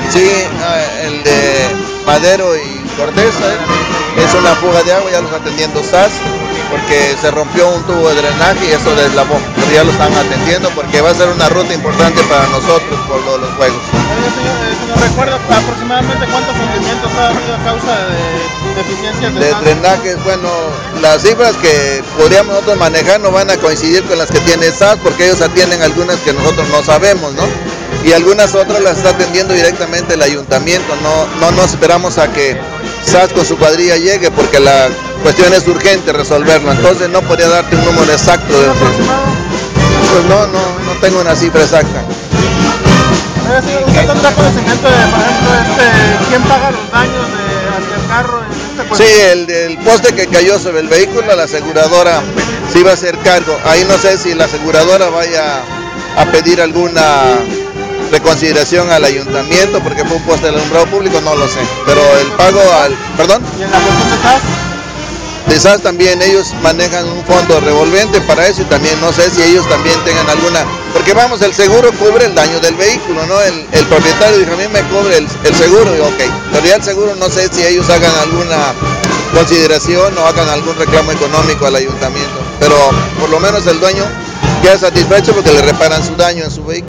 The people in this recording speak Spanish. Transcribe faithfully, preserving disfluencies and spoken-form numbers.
Sí, el de Madero y Cortés, ¿eh? Es una fuga de agua, ya lo está atendiendo S A S, porque se rompió un tubo de drenaje y eso deslavó, pero ya lo están atendiendo porque va a ser una ruta importante para nosotros por lo de los juegos. Oye, señor, eh, ¿nos recuerda aproximadamente cuántos hundimientos ha habido a causa de deficiencias de, de drenajes? Bueno, las cifras que podríamos nosotros manejar no van a coincidir con las que tiene S A S, porque ellos atienden algunas que nosotros no sabemos, ¿no? Y algunas otras las está atendiendo directamente el ayuntamiento, no, no nos esperamos a que S A S con su cuadrilla llegue, porque la cuestión es urgente resolverlo, entonces no podría darte un número exacto. De, pues no, no, no tengo una cifra exacta. ¿Usted tendrá conocimiento de, por ejemplo, este, quién paga los daños de, hacia el carro en este puesto? Sí, el, el poste que cayó sobre el vehículo, la aseguradora sí va a hacer cargo. Ahí no sé si la aseguradora vaya a pedir alguna reconsideración al ayuntamiento, porque fue un poste del alumbrado público, no lo sé. Pero el pago al... ¿Perdón? ¿Y en la cuestión de S A S? De S A S también, ellos manejan un fondo revolvente para eso, y también no sé si ellos también tengan alguna, porque vamos, el seguro cubre el daño del vehículo, ¿no? El, el propietario dijo, a mí me cubre el, el seguro, y ok, pero ya el seguro no sé si ellos hagan alguna consideración o hagan algún reclamo económico al ayuntamiento, pero por lo menos el dueño queda satisfecho porque le reparan su daño en su vehículo.